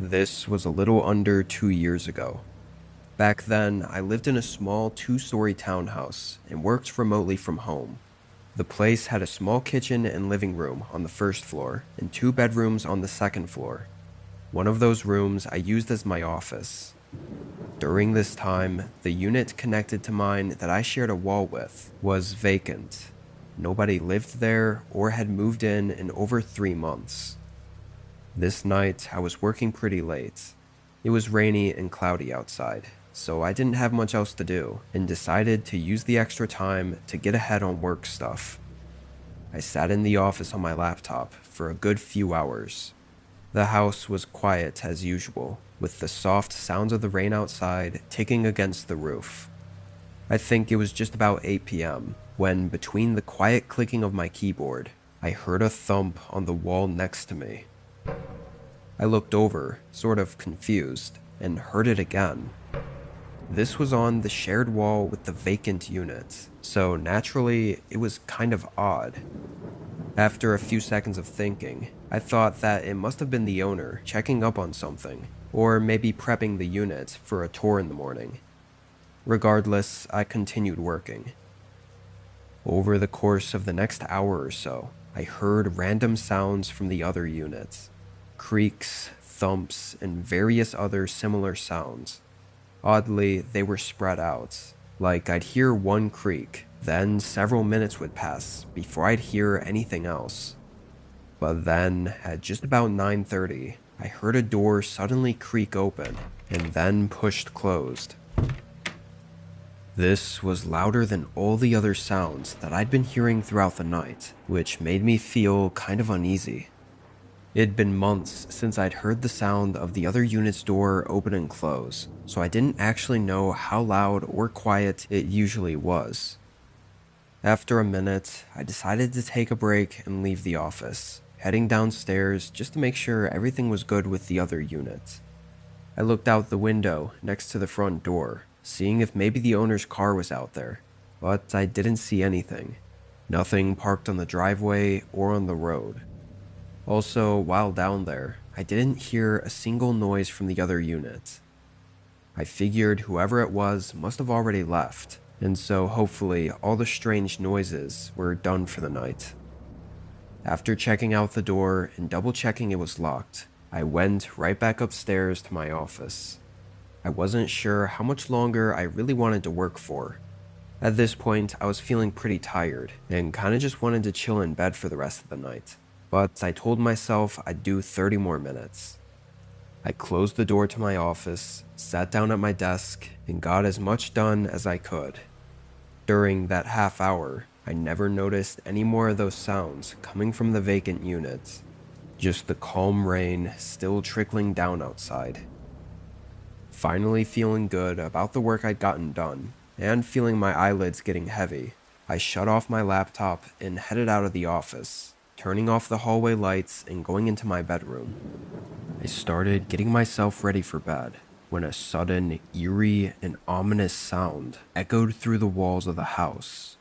This was a little under 2 years ago. Back then, I lived in a small 2-story townhouse and worked remotely from home. The place had a small kitchen and living room on the first floor and 2 bedrooms on the second floor. One of those rooms I used as my office. During this time, the unit connected to mine that I shared a wall with was vacant. Nobody lived there or had moved in over 3 months. This night, I was working pretty late. It was rainy and cloudy outside, so I didn't have much else to do and decided to use the extra time to get ahead on work stuff. I sat in the office on my laptop for a good few hours. The house was quiet as usual, with the soft sounds of the rain outside ticking against the roof. I think it was just about 8 p.m. when, between the quiet clicking of my keyboard, I heard a thump on the wall next to me. I looked over, sort of confused, and heard it again. This was on the shared wall with the vacant unit, so naturally, it was kind of odd. After a few seconds of thinking, I thought that it must have been the owner checking up on something, or maybe prepping the unit for a tour in the morning. Regardless, I continued working. Over the course of the next hour or so, I heard random sounds from the other units. Creaks, thumps, and various other similar sounds. Oddly, they were spread out. Like I'd hear one creak, then several minutes would pass before I'd hear anything else. But then, at just about 9:30, I heard a door suddenly creak open and then pushed closed. This was louder than all the other sounds that I'd been hearing throughout the night, which made me feel kind of uneasy. It'd been months since I'd heard the sound of the other unit's door open and close, so I didn't actually know how loud or quiet it usually was. After a minute, I decided to take a break and leave the office, heading downstairs just to make sure everything was good with the other unit. I looked out the window next to the front door, seeing if maybe the owner's car was out there, but I didn't see anything. Nothing parked on the driveway or on the road. Also, while down there, I didn't hear a single noise from the other unit. I figured whoever it was must have already left, and so hopefully all the strange noises were done for the night. After checking out the door and double checking it was locked, I went right back upstairs to my office. I wasn't sure how much longer I really wanted to work for. At this point, I was feeling pretty tired and kinda just wanted to chill in bed for the rest of the night. But I told myself I'd do 30 more minutes. I closed the door to my office, sat down at my desk, and got as much done as I could. During that half hour, I never noticed any more of those sounds coming from the vacant units, just the calm rain still trickling down outside. Finally feeling good about the work I'd gotten done, and feeling my eyelids getting heavy, I shut off my laptop and headed out of the office, turning off the hallway lights and going into my bedroom. I started getting myself ready for bed when a sudden, eerie, and ominous sound echoed through the walls of the house.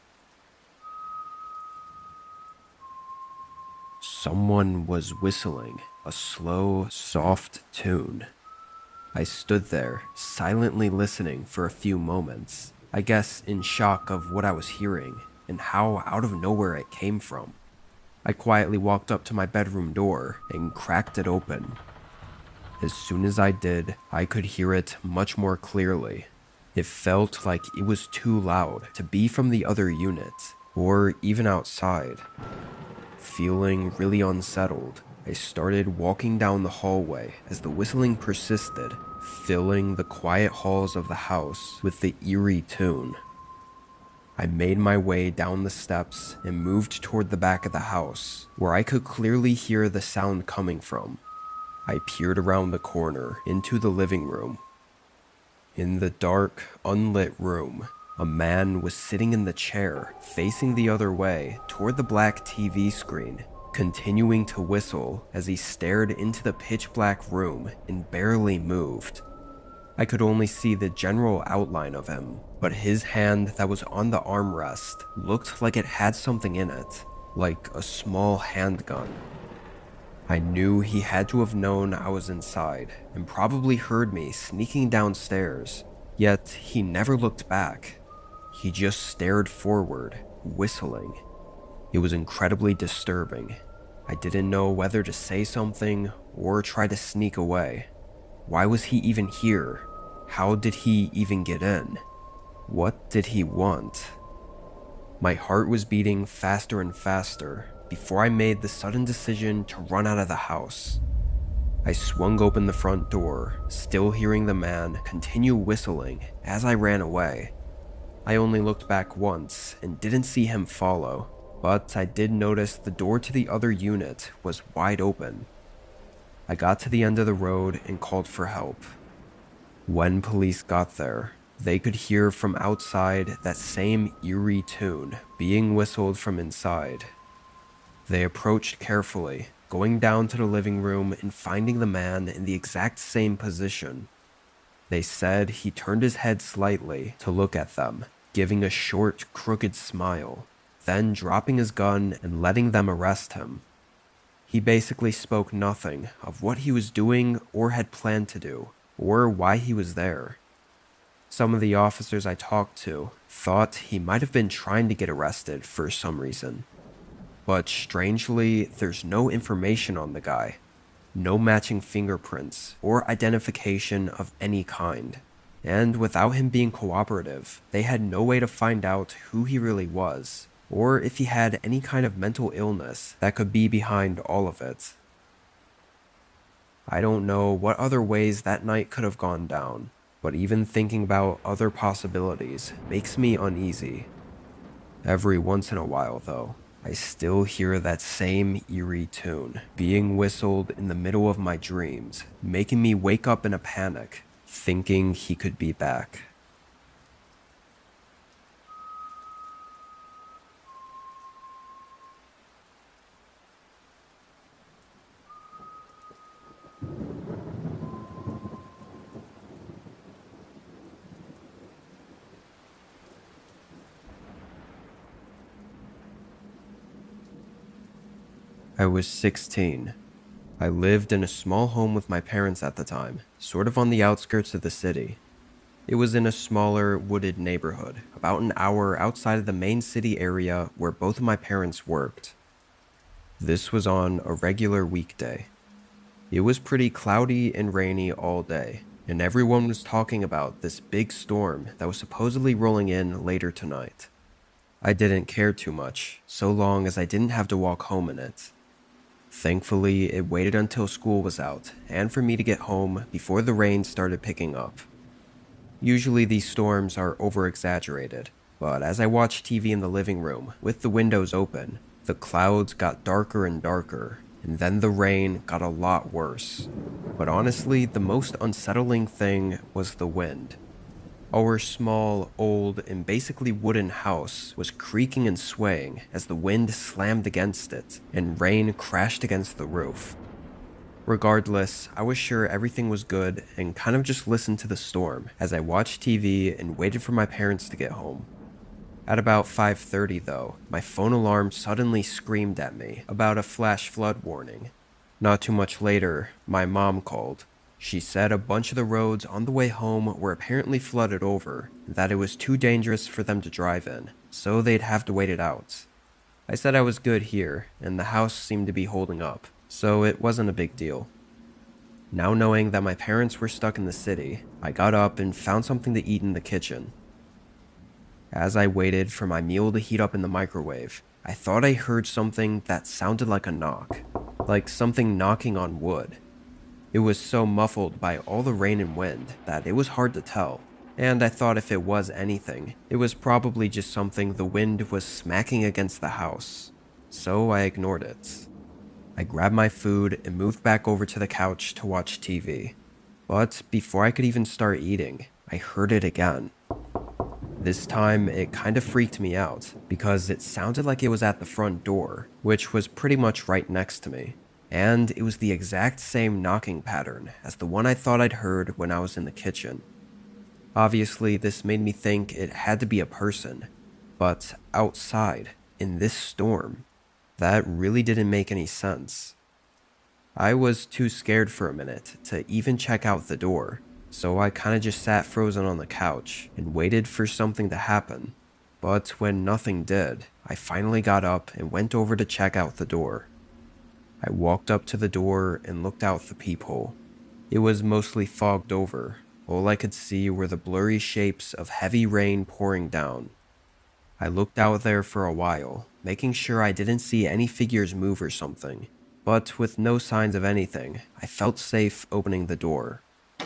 Someone was whistling a slow, soft tune. I stood there, silently listening for a few moments, I guess in shock of what I was hearing and how out of nowhere it came from. I quietly walked up to my bedroom door and cracked it open. As soon as I did, I could hear it much more clearly. It felt like it was too loud to be from the other unit, or even outside. Feeling really unsettled, I started walking down the hallway as the whistling persisted, filling the quiet halls of the house with the eerie tune. I made my way down the steps and moved toward the back of the house, where I could clearly hear the sound coming from. I peered around the corner into the living room. In the dark, unlit room, a man was sitting in the chair, facing the other way toward the black TV screen, continuing to whistle as he stared into the pitch-black room and barely moved. I could only see the general outline of him, but his hand that was on the armrest looked like it had something in it, like a small handgun. I knew he had to have known I was inside and probably heard me sneaking downstairs, yet he never looked back. He just stared forward, whistling. It was incredibly disturbing. I didn't know whether to say something or try to sneak away. Why was he even here? How did he even get in? What did he want? My heart was beating faster and faster before I made the sudden decision to run out of the house. I swung open the front door, still hearing the man continue whistling as I ran away. I only looked back once and didn't see him follow, but I did notice the door to the other unit was wide open. I got to the end of the road and called for help. When police got there, they could hear from outside that same eerie tune being whistled from inside. They approached carefully, going down to the living room and finding the man in the exact same position. They said he turned his head slightly to look at them, giving a short, crooked smile, then dropping his gun and letting them arrest him. He basically spoke nothing of what he was doing or had planned to do, or why he was there. Some of the officers I talked to thought he might have been trying to get arrested for some reason. But strangely, there's no information on the guy. No matching fingerprints or identification of any kind. And without him being cooperative, they had no way to find out who he really was, or if he had any kind of mental illness that could be behind all of it. I don't know what other ways that night could have gone down, but even thinking about other possibilities makes me uneasy. Every once in a while, though, I still hear that same eerie tune being whistled in the middle of my dreams, making me wake up in a panic, thinking he could be back. I was 16. I lived in a small home with my parents at the time, sort of on the outskirts of the city. It was in a smaller, wooded neighborhood, about an hour outside of the main city area where both of my parents worked. This was on a regular weekday. It was pretty cloudy and rainy all day, and everyone was talking about this big storm that was supposedly rolling in later tonight. I didn't care too much, so long as I didn't have to walk home in it. Thankfully, it waited until school was out, and for me to get home before the rain started picking up. Usually these storms are over-exaggerated, but as I watched TV in the living room with the windows open, the clouds got darker and darker, and then the rain got a lot worse. But honestly, the most unsettling thing was the wind. Our small, old, and basically wooden house was creaking and swaying as the wind slammed against it and rain crashed against the roof. Regardless, I was sure everything was good and kind of just listened to the storm as I watched TV and waited for my parents to get home. At about 5:30 though, my phone alarm suddenly screamed at me about a flash flood warning. Not too much later, my mom called. She said a bunch of the roads on the way home were apparently flooded over, and that it was too dangerous for them to drive in, so they'd have to wait it out. I said I was good here, and the house seemed to be holding up, so it wasn't a big deal. Now knowing that my parents were stuck in the city, I got up and found something to eat in the kitchen. As I waited for my meal to heat up in the microwave, I thought I heard something that sounded like a knock, like something knocking on wood. It was so muffled by all the rain and wind that it was hard to tell, and I thought if it was anything, it was probably just something the wind was smacking against the house, so I ignored it. I grabbed my food and moved back over to the couch to watch TV, but before I could even start eating, I heard it again. This time, it kind of freaked me out because it sounded like it was at the front door, which was pretty much right next to me. And it was the exact same knocking pattern as the one I thought I'd heard when I was in the kitchen. Obviously, this made me think it had to be a person, but outside, in this storm, that really didn't make any sense. I was too scared for a minute to even check out the door, so I kinda just sat frozen on the couch and waited for something to happen. But when nothing did, I finally got up and went over to check out the door. I walked up to the door and looked out the peephole. It was mostly fogged over. All I could see were the blurry shapes of heavy rain pouring down. I looked out there for a while, making sure I didn't see any figures move or something, but with no signs of anything, I felt safe opening the door.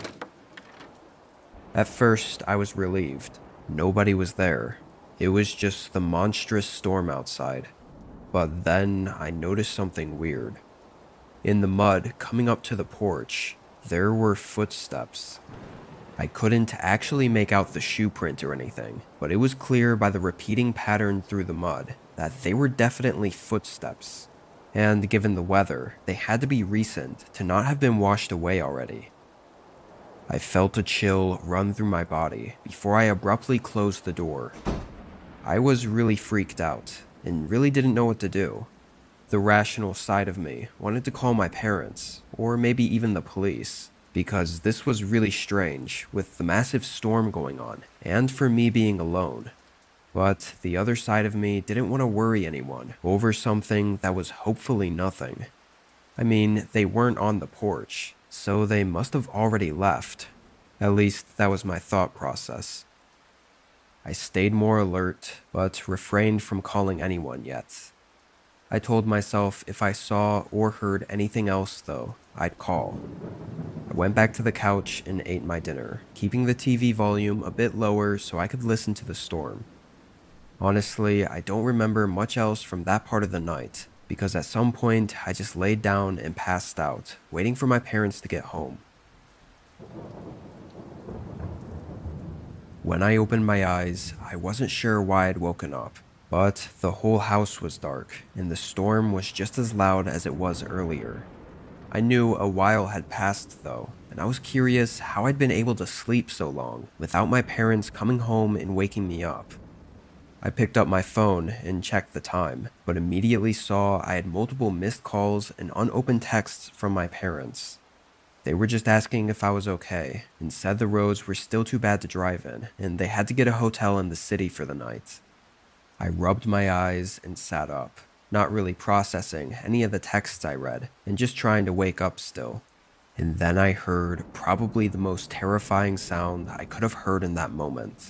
At first, I was relieved. Nobody was there. It was just the monstrous storm outside. But then I noticed something weird. In the mud coming up to the porch, there were footsteps. I couldn't actually make out the shoe print or anything, but it was clear by the repeating pattern through the mud that they were definitely footsteps. And given the weather, they had to be recent to not have been washed away already. I felt a chill run through my body before I abruptly closed the door. I was really freaked out and really didn't know what to do. The rational side of me wanted to call my parents, or maybe even the police, because this was really strange with the massive storm going on and for me being alone. But the other side of me didn't want to worry anyone over something that was hopefully nothing. I mean, they weren't on the porch, so they must have already left. At least that was my thought process. I stayed more alert, but refrained from calling anyone yet. I told myself if I saw or heard anything else, though, I'd call. I went back to the couch and ate my dinner, keeping the TV volume a bit lower so I could listen to the storm. Honestly, I don't remember much else from that part of the night, because at some point I just laid down and passed out, waiting for my parents to get home. When I opened my eyes, I wasn't sure why I'd woken up, but the whole house was dark, and the storm was just as loud as it was earlier. I knew a while had passed though, and I was curious how I'd been able to sleep so long without my parents coming home and waking me up. I picked up my phone and checked the time, but immediately saw I had multiple missed calls and unopened texts from my parents. They were just asking if I was okay, and said the roads were still too bad to drive in, and they had to get a hotel in the city for the night. I rubbed my eyes and sat up, not really processing any of the texts I read, and just trying to wake up still. And then I heard probably the most terrifying sound I could have heard in that moment.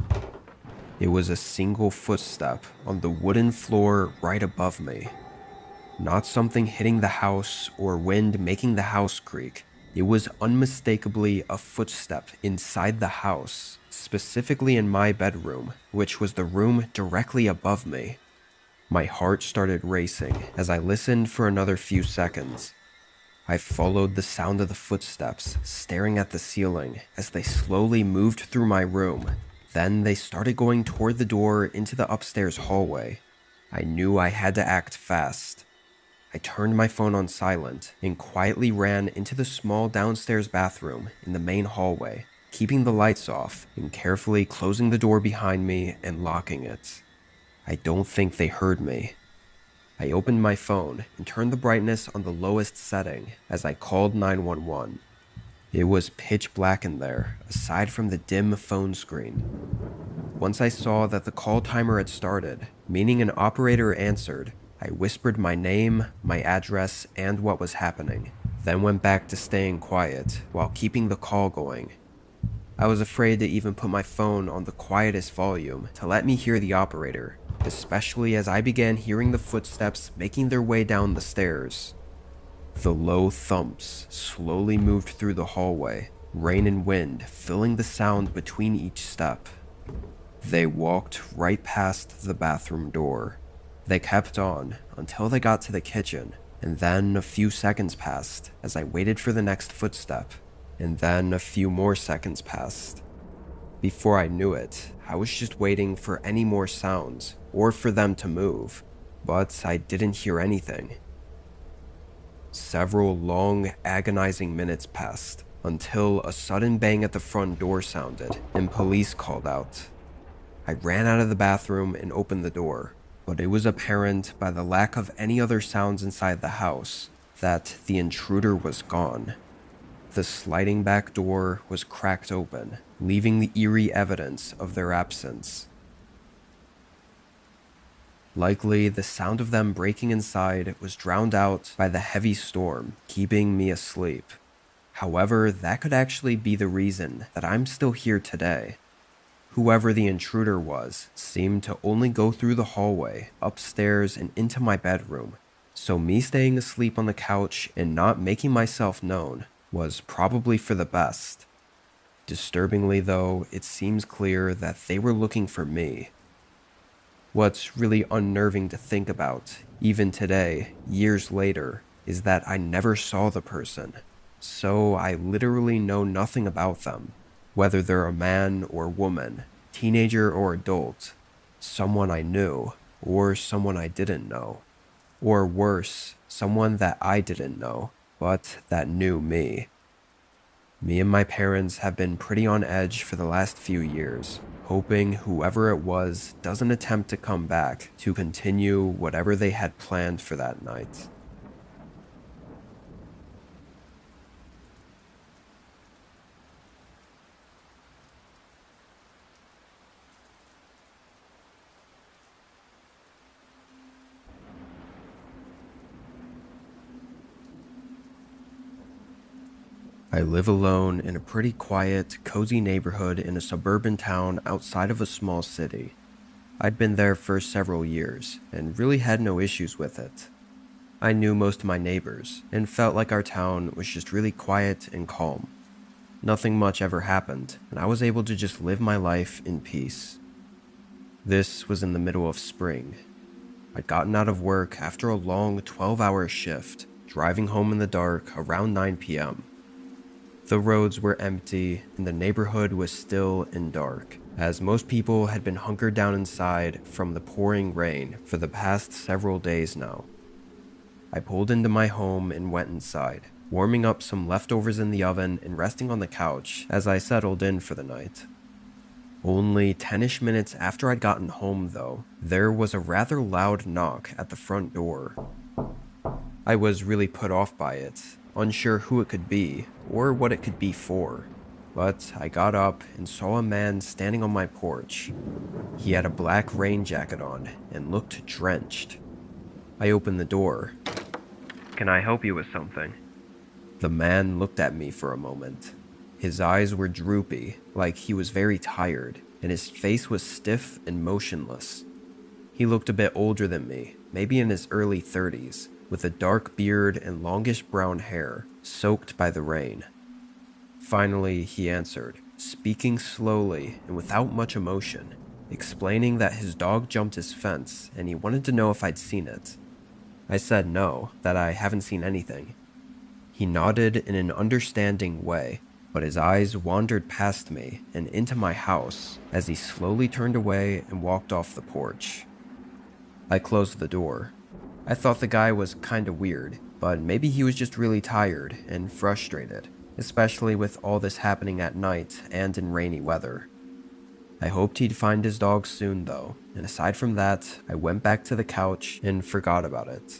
It was a single footstep on the wooden floor right above me. Not something hitting the house or wind making the house creak. It was unmistakably a footstep inside the house, specifically in my bedroom, which was the room directly above me. My heart started racing as I listened for another few seconds. I followed the sound of the footsteps, staring at the ceiling as they slowly moved through my room. Then they started going toward the door into the upstairs hallway. I knew I had to act fast. I turned my phone on silent and quietly ran into the small downstairs bathroom in the main hallway, keeping the lights off and carefully closing the door behind me and locking it. I don't think they heard me. I opened my phone and turned the brightness on the lowest setting as I called 911. It was pitch black in there, aside from the dim phone screen. Once I saw that the call timer had started, meaning an operator answered, I whispered my name, my address, and what was happening, then went back to staying quiet while keeping the call going. I was afraid to even put my phone on the quietest volume to let me hear the operator, especially as I began hearing the footsteps making their way down the stairs. The low thumps slowly moved through the hallway, rain and wind filling the sound between each step. They walked right past the bathroom door. They kept on until they got to the kitchen, and then a few seconds passed as I waited for the next footstep, and then a few more seconds passed. Before I knew it, I was just waiting for any more sounds or for them to move, but I didn't hear anything. Several long, agonizing minutes passed until a sudden bang at the front door sounded and police called out. I ran out of the bathroom and opened the door, but it was apparent by the lack of any other sounds inside the house that the intruder was gone. The sliding back door was cracked open, leaving the eerie evidence of their absence. Likely, the sound of them breaking inside was drowned out by the heavy storm, keeping me asleep. However, that could actually be the reason that I'm still here today. Whoever the intruder was seemed to only go through the hallway, upstairs, and into my bedroom, so me staying asleep on the couch and not making myself known was probably for the best. Disturbingly though, it seems clear that they were looking for me. What's really unnerving to think about, even today, years later, is that I never saw the person, so I literally know nothing about them, whether they're a man or woman, teenager or adult, someone I knew, or someone I didn't know, or worse, someone that I didn't know, but that knew me. Me and my parents have been pretty on edge for the last few years, hoping whoever it was doesn't attempt to come back to continue whatever they had planned for that night. I live alone in a pretty quiet, cozy neighborhood in a suburban town outside of a small city. I'd been there for several years and really had no issues with it. I knew most of my neighbors and felt like our town was just really quiet and calm. Nothing much ever happened, and I was able to just live my life in peace. This was in the middle of spring. I'd gotten out of work after a long 12-hour shift, driving home in the dark around 9 p.m. The roads were empty and the neighborhood was still and dark, as most people had been hunkered down inside from the pouring rain for the past several days now. I pulled into my home and went inside, warming up some leftovers in the oven and resting on the couch as I settled in for the night. Only 10-ish minutes after I'd gotten home though, there was a rather loud knock at the front door. I was really put off by it, unsure who it could be or what it could be for, but I got up and saw a man standing on my porch. He had a black rain jacket on and looked drenched. I opened the door. "Can I help you with something?" The man looked at me for a moment. His eyes were droopy, like he was very tired, and his face was stiff and motionless. He looked a bit older than me, maybe in his early 30s, with a dark beard and longish brown hair, soaked by the rain. Finally, he answered, speaking slowly and without much emotion, explaining that his dog jumped his fence and he wanted to know if I'd seen it. I said no, that I haven't seen anything. He nodded in an understanding way, but his eyes wandered past me and into my house as he slowly turned away and walked off the porch. I closed the door. I thought the guy was kinda weird, but maybe he was just really tired and frustrated, especially with all this happening at night and in rainy weather. I hoped he'd find his dog soon though, and aside from that, I went back to the couch and forgot about it.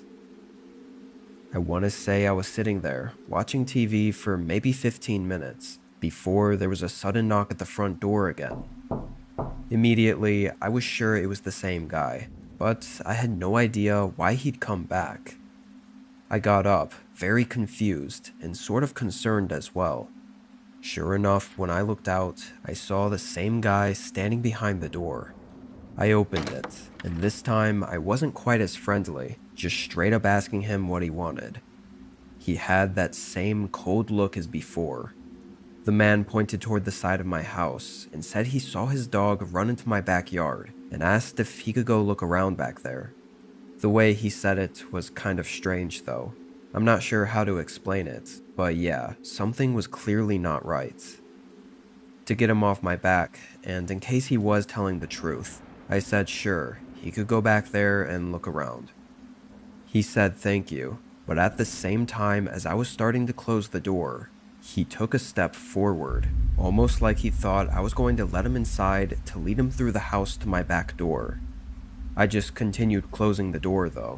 I want to say I was sitting there, watching TV for maybe 15 minutes, before there was a sudden knock at the front door again. Immediately, I was sure it was the same guy, but I had no idea why he'd come back. I got up, very confused and sort of concerned as well. Sure enough, when I looked out, I saw the same guy standing behind the door. I opened it, and this time I wasn't quite as friendly, just straight up asking him what he wanted. He had that same cold look as before. The man pointed toward the side of my house and said he saw his dog run into my backyard and asked if he could go look around back there. The way he said it was kind of strange though. I'm not sure how to explain it, but yeah, something was clearly not right. To get him off my back, and in case he was telling the truth, I said sure, he could go back there and look around. He said thank you, but at the same time as I was starting to close the door, he took a step forward, almost like he thought I was going to let him inside to lead him through the house to my back door. I just continued closing the door though.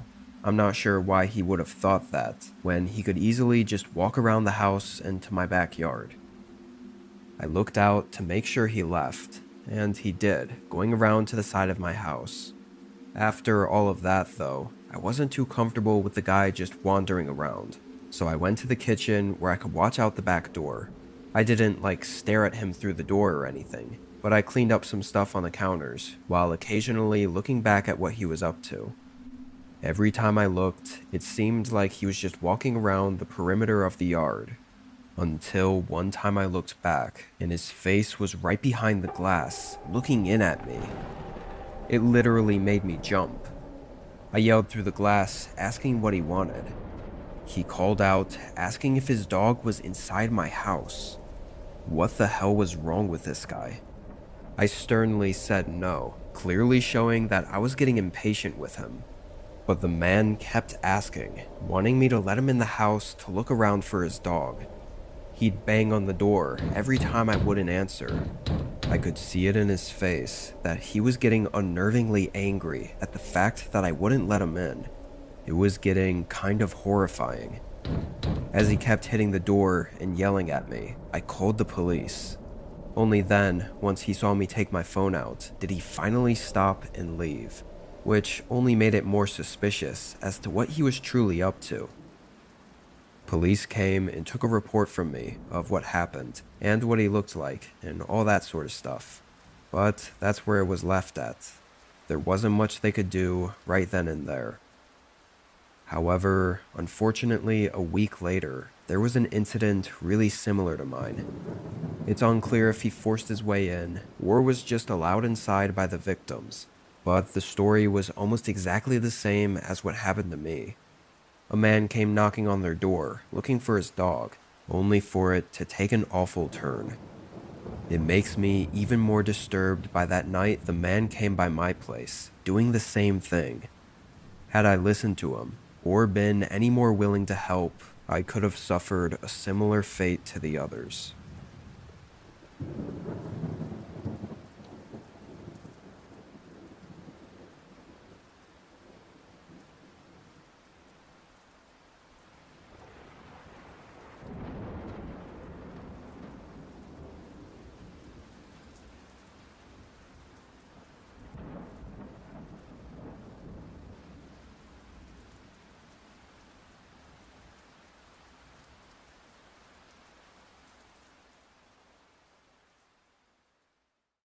I'm not sure why he would have thought that, when he could easily just walk around the house and to my backyard. I looked out to make sure he left, and he did, going around to the side of my house. After all of that, though, I wasn't too comfortable with the guy just wandering around, so I went to the kitchen where I could watch out the back door. I didn't, stare at him through the door or anything, but I cleaned up some stuff on the counters, while occasionally looking back at what he was up to. Every time I looked, it seemed like he was just walking around the perimeter of the yard. Until one time I looked back, and his face was right behind the glass, looking in at me. It literally made me jump. I yelled through the glass, asking what he wanted. He called out, asking if his dog was inside my house. What the hell was wrong with this guy? I sternly said no, clearly showing that I was getting impatient with him. But the man kept asking, wanting me to let him in the house to look around for his dog. He'd bang on the door every time I wouldn't answer. I could see it in his face that he was getting unnervingly angry at the fact that I wouldn't let him in. It was getting kind of horrifying. As he kept hitting the door and yelling at me, I called the police. Only then, once he saw me take my phone out, did he finally stop and leave, which only made it more suspicious as to what he was truly up to. Police came and took a report from me of what happened and what he looked like and all that sort of stuff. But that's where it was left at. There wasn't much they could do right then and there. However, unfortunately, a week later, there was an incident really similar to mine. It's unclear if he forced his way in or was just allowed inside by the victims, but the story was almost exactly the same as what happened to me. A man came knocking on their door, looking for his dog, only for it to take an awful turn. It makes me even more disturbed by that night the man came by my place, doing the same thing. Had I listened to him, or been any more willing to help, I could have suffered a similar fate to the others.